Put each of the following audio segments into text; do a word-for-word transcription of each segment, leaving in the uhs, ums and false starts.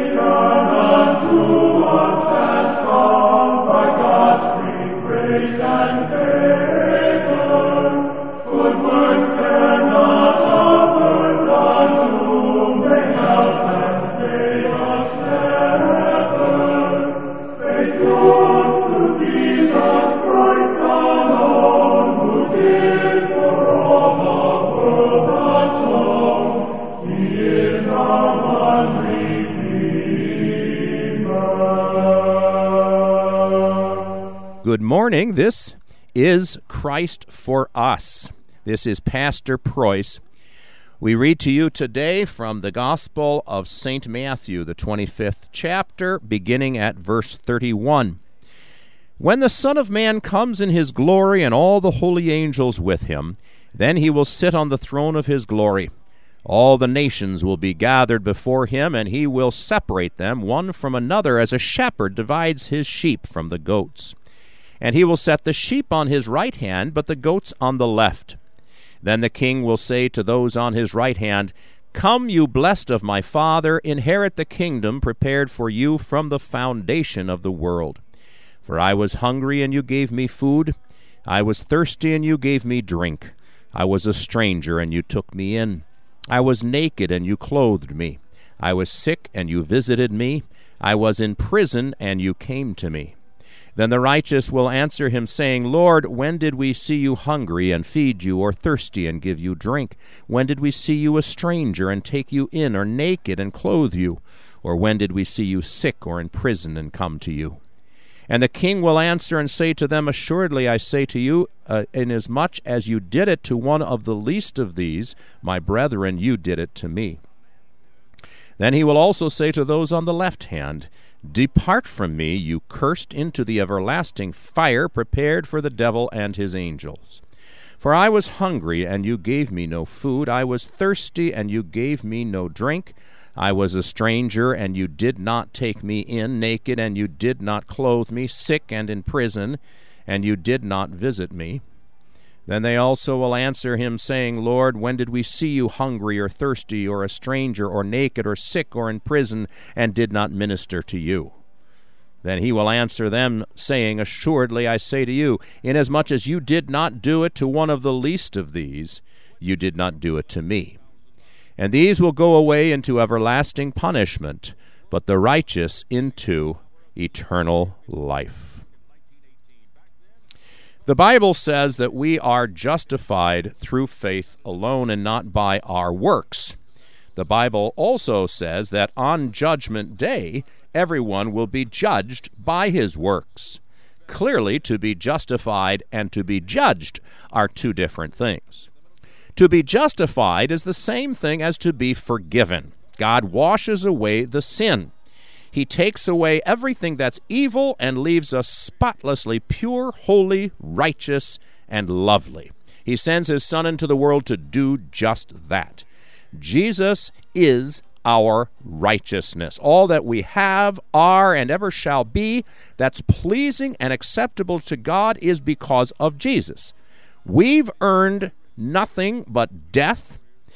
Good morning. This is Christ for Us. This is Pastor Preuss. We read to you today from the Gospel of Saint Matthew, the twenty-fifth chapter, beginning at verse thirty-one. When the Son of Man comes in his glory and all the holy angels with him, then he will sit on the throne of his glory. All the nations will be gathered before him, and he will separate them one from another as a shepherd divides his sheep from the goats. And he will set the sheep on his right hand, but the goats on the left. Then the king will say to those on his right hand, "Come, you blessed of my Father, inherit the kingdom prepared for you from the foundation of the world. For I was hungry, and you gave me food. I was thirsty, and you gave me drink. I was a stranger, and you took me in. I was naked, and you clothed me. I was sick, and you visited me. I was in prison, and you came to me." Then the righteous will answer him, saying, "Lord, when did we see you hungry and feed you, or thirsty and give you drink? When did we see you a stranger and take you in, or naked and clothe you? Or when did we see you sick or in prison and come to you?" And the king will answer and say to them, "Assuredly I say to you, uh, inasmuch as you did it to one of the least of these, my brethren, you did it to me." Then he will also say to those on the left hand, "Depart from me, you cursed, into the everlasting fire prepared for the devil and his angels. For I was hungry, and you gave me no food. I was thirsty, and you gave me no drink. I was a stranger, and you did not take me in, naked, and you did not clothe me, sick and in prison, and you did not visit me." Then they also will answer him, saying, "Lord, when did we see you hungry or thirsty or a stranger or naked or sick or in prison and did not minister to you?" Then he will answer them, saying, "Assuredly I say to you, inasmuch as you did not do it to one of the least of these, you did not do it to me." And these will go away into everlasting punishment, but the righteous into eternal life. The Bible says that we are justified through faith alone and not by our works. The Bible also says that on Judgment Day, everyone will be judged by his works. Clearly, to be justified and to be judged are two different things. To be justified is the same thing as to be forgiven. God washes away the sin. He takes away everything that's evil and leaves us spotlessly pure, holy, righteous, and lovely. He sends his Son into the world to do just that. Jesus is our righteousness. All that we have, are, and ever shall be that's pleasing and acceptable to God is because of Jesus. We've earned nothing but death.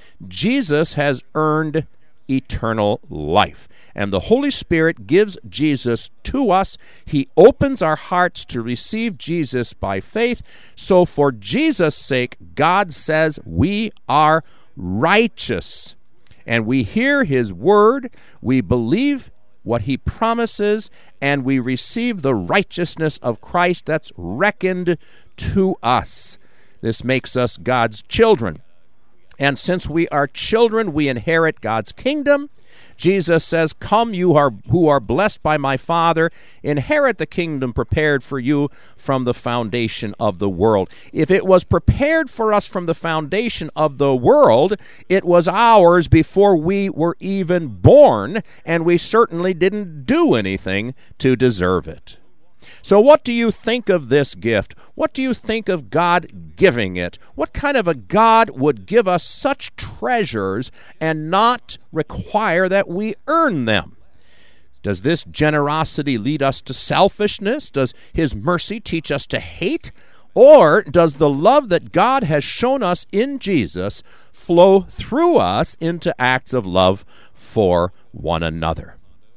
Jesus has earned eternal life. And the Holy Spirit gives Jesus to us. He opens our hearts to receive Jesus by faith. So for Jesus' sake, God says we are righteous. And we hear his word, we believe what he promises, and we receive the righteousness of Christ that's reckoned to us. This makes us God's children. And since we are children, we inherit God's kingdom. Jesus says, "Come, you are who are blessed by my Father, inherit the kingdom prepared for you from the foundation of the world." If it was prepared for us from the foundation of the world, it was ours before we were even born, and we certainly didn't do anything to deserve it. So what do you think of this gift? What do you think of God giving it? What kind of a God would give us such treasures and not require that we earn them? Does this generosity lead us to selfishness? Does his mercy teach us to hate? Or does the love that God has shown us in Jesus flow through us into acts of love for one another?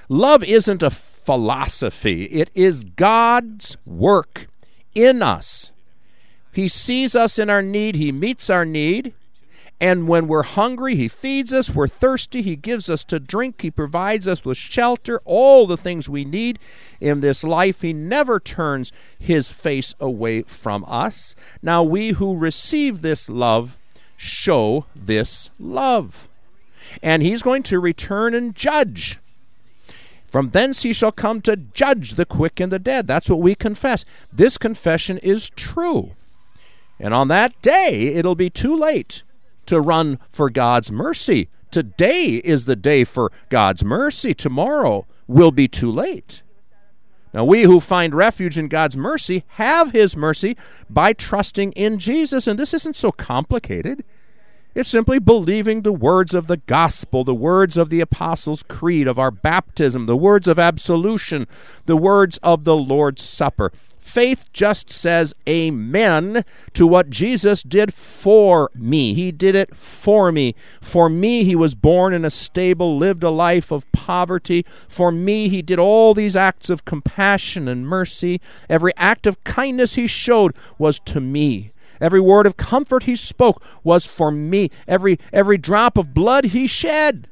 Love isn't a philosophy. It is God's work in us. He sees us in our need. He meets our need. And when we're hungry, He feeds us. We're thirsty, He gives us to drink. He provides us with shelter, all the things we need in this life. He never turns His face away from us. Now we who receive this love show this love. And He's going to return and judge. From thence He shall come to judge the quick and the dead. That's what we confess. This confession is true. And on that day, it'll be too late to run for God's mercy. Today is the day for God's mercy. Tomorrow will be too late. Now, we who find refuge in God's mercy have His mercy by trusting in Jesus. And this isn't so complicated. It's simply believing the words of the gospel, the words of the Apostles' Creed, of our baptism, the words of absolution, the words of the Lord's Supper. Faith just says amen to what Jesus did for me. He did it for me. For me, He was born in a stable, lived a life of poverty. For me, He did all these acts of compassion and mercy. Every act of kindness He showed was to me. Every word of comfort He spoke was for me. Every, every drop of blood He shed,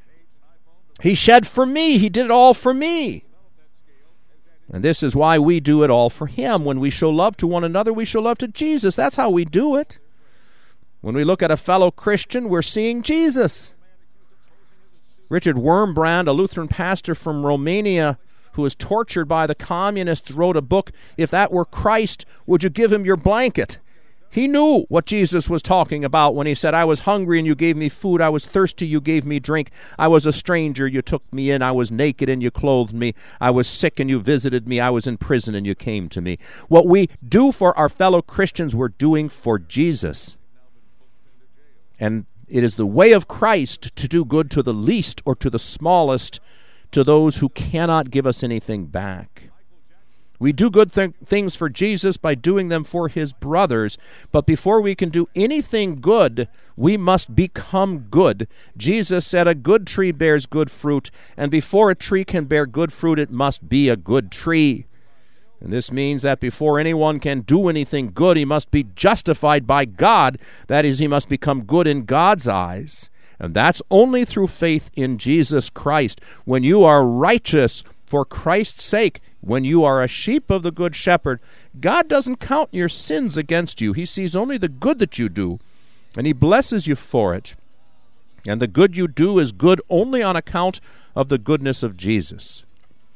He shed for me. He did it all for me. And this is why we do it all for Him. When we show love to one another, we show love to Jesus. That's how we do it. When we look at a fellow Christian, we're seeing Jesus. Richard Wurmbrand, a Lutheran pastor from Romania who was tortured by the communists, wrote a book, If That Were Christ, Would You Give Him Your Blanket? He knew what Jesus was talking about when He said, I was hungry and you gave me food. I was thirsty, you gave me drink. I was a stranger, you took me in. I was naked and you clothed me. I was sick and you visited me. I was in prison and you came to me. What we do for our fellow Christians, we're doing for Jesus. And it is the way of Christ to do good to the least or to the smallest, to those who cannot give us anything back. We do good th- things for Jesus by doing them for His brothers, but before we can do anything good, we must become good. Jesus said a good tree bears good fruit, and before a tree can bear good fruit, it must be a good tree. And this means that before anyone can do anything good, he must be justified by God. That is, he must become good in God's eyes. And that's only through faith in Jesus Christ. When you are righteous for Christ's sake, when you are a sheep of the Good Shepherd, God doesn't count your sins against you. He sees only the good that you do, and He blesses you for it. And the good you do is good only on account of the goodness of Jesus.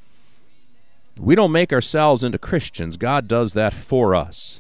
We don't make ourselves into Christians. God does that for us.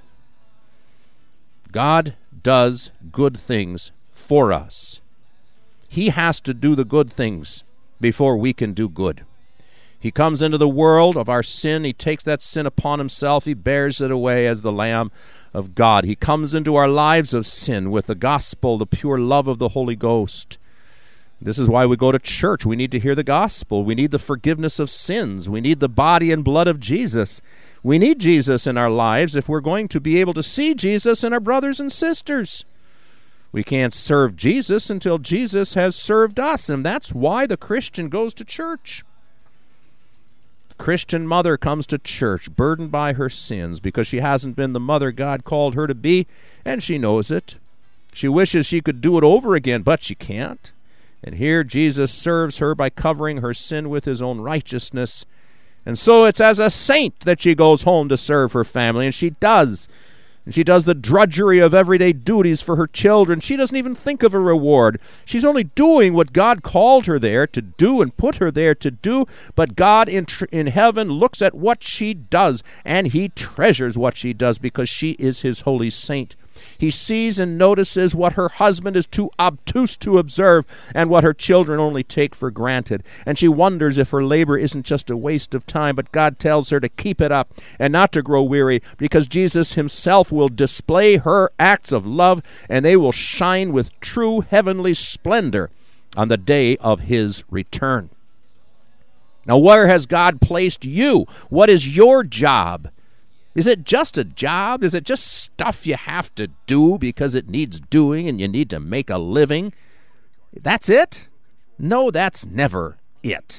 God does good things for us. He has to do the good things before we can do good. He comes into the world of our sin. He takes that sin upon Himself. He bears it away as the Lamb of God. He comes into our lives of sin with the gospel, the pure love of the Holy Ghost. This is why we go to church. We need to hear the gospel. We need the forgiveness of sins. We need the body and blood of Jesus. We need Jesus in our lives if we're going to be able to see Jesus in our brothers and sisters. We can't serve Jesus until Jesus has served us, and that's why the Christian goes to church. Christian mother comes to church burdened by her sins because she hasn't been the mother God called her to be, and she knows it. She wishes she could do it over again, but she can't. And here Jesus serves her by covering her sin with His own righteousness. And so it's as a saint that she goes home to serve her family, and she does. And she does the drudgery of everyday duties for her children. She doesn't even think of a reward. She's only doing what God called her there to do and put her there to do. But God in, tr- in heaven looks at what she does, and He treasures what she does because she is His holy saint. He sees and notices what her husband is too obtuse to observe and what her children only take for granted. And she wonders if her labor isn't just a waste of time, but God tells her to keep it up and not to grow weary, because Jesus Himself will display her acts of love, and they will shine with true heavenly splendor on the day of His return. Now, where has God placed you? What is your job? Is it just a job? Is it just stuff you have to do because it needs doing and you need to make a living? That's it? No, that's never it.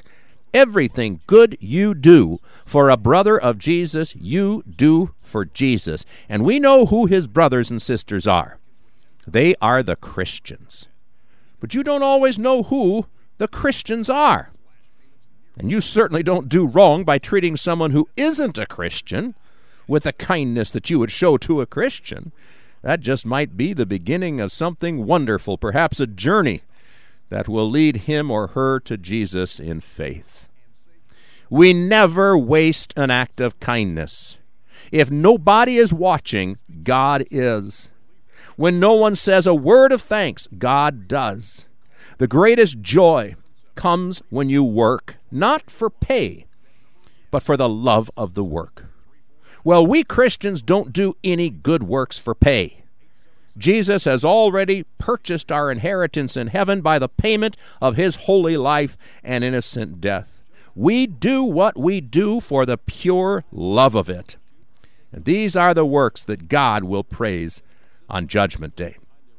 Everything good you do for a brother of Jesus, you do for Jesus. And we know who his brothers and sisters are. They are the Christians. But you don't always know who the Christians are. And you certainly don't do wrong by treating someone who isn't a Christian with the kindness that you would show to a Christian. That just might be the beginning of something wonderful, perhaps a journey that will lead him or her to Jesus in faith. We never waste an act of kindness. If nobody is watching, God is. When no one says a word of thanks, God does. The greatest joy comes when you work, not for pay, but for the love of the work. Well, we Christians don't do any good works for pay. Jesus has already purchased our inheritance in heaven by the payment of his holy life and innocent death. We do what we do for the pure love of it. And these are the works that God will praise on Judgment Day.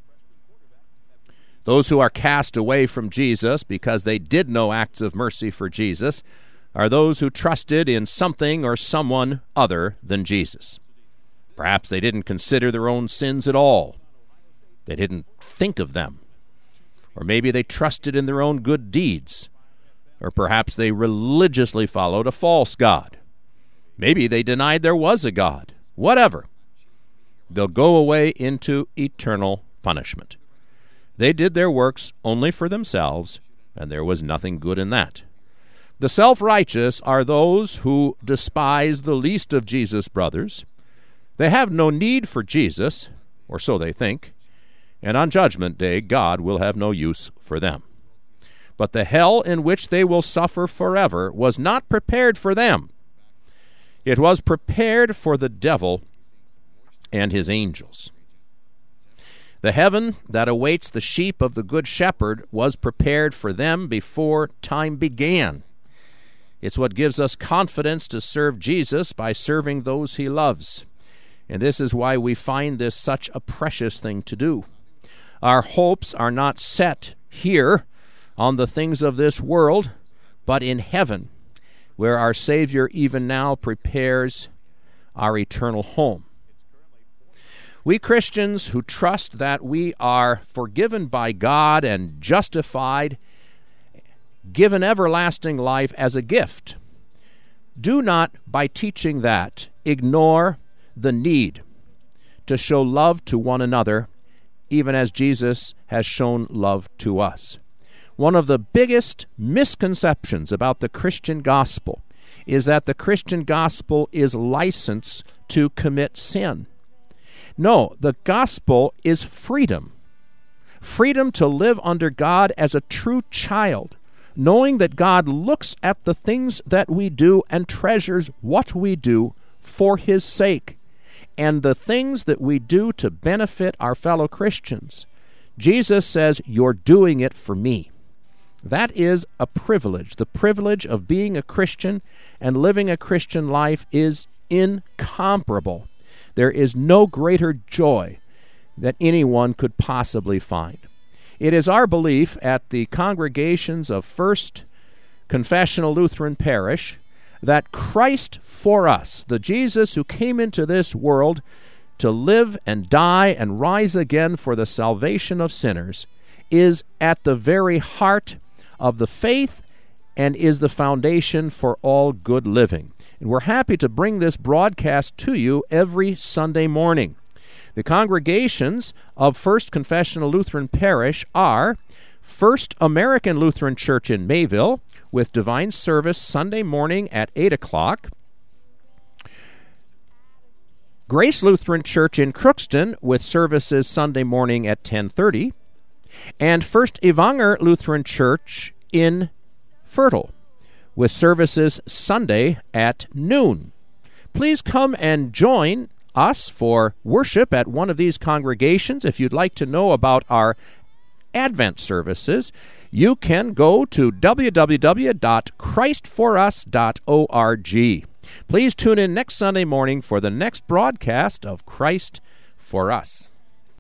Those who are cast away from Jesus because they did no acts of mercy for Jesus are those who trusted in something or someone other than Jesus. Perhaps they didn't consider their own sins at all. They didn't think of them. Or maybe they trusted in their own good deeds. Or perhaps they religiously followed a false god. Maybe they denied there was a God. Whatever. They'll go away into eternal punishment. They did their works only for themselves, and there was nothing good in that. The self-righteous are those who despise the least of Jesus' brothers. They have no need for Jesus, or so they think, and on Judgment Day God will have no use for them. But the hell in which they will suffer forever was not prepared for them. It was prepared for the devil and his angels. The heaven that awaits the sheep of the Good Shepherd was prepared for them before time began. It's what gives us confidence to serve Jesus by serving those he loves. And this is why we find this such a precious thing to do. Our hopes are not set here on the things of this world, but in heaven, where our Savior even now prepares our eternal home. We Christians who trust that we are forgiven by God and justified, given everlasting life as a gift, do not, by teaching that, ignore the need to show love to one another, even as Jesus has shown love to us. One of the biggest misconceptions about the Christian gospel is that the Christian gospel is license to commit sin. No, the gospel is freedom. Freedom to live under God as a true child, knowing that God looks at the things that we do and treasures what we do for his sake, and the things that we do to benefit our fellow Christians. Jesus says, "You're doing it for me." That is a privilege. The privilege of being a Christian and living a Christian life is incomparable. There is no greater joy that anyone could possibly find. It is our belief at the congregations of First Confessional Lutheran Parish that Christ for us, the Jesus who came into this world to live and die and rise again for the salvation of sinners, is at the very heart of the faith and is the foundation for all good living. And we're happy to bring this broadcast to you every Sunday morning. The congregations of First Confessional Lutheran Parish are First American Lutheran Church in Mayville, with divine service Sunday morning at eight o'clock. Grace Lutheran Church in Crookston, with services Sunday morning at ten thirty. And First Evanger Lutheran Church in Fertile, with services Sunday at noon. Please come and join us for worship at one of these congregations. If you'd like to know about our Advent services, you can go to w w w dot christ for us dot org. Please tune in next Sunday morning for the next broadcast of Christ for Us.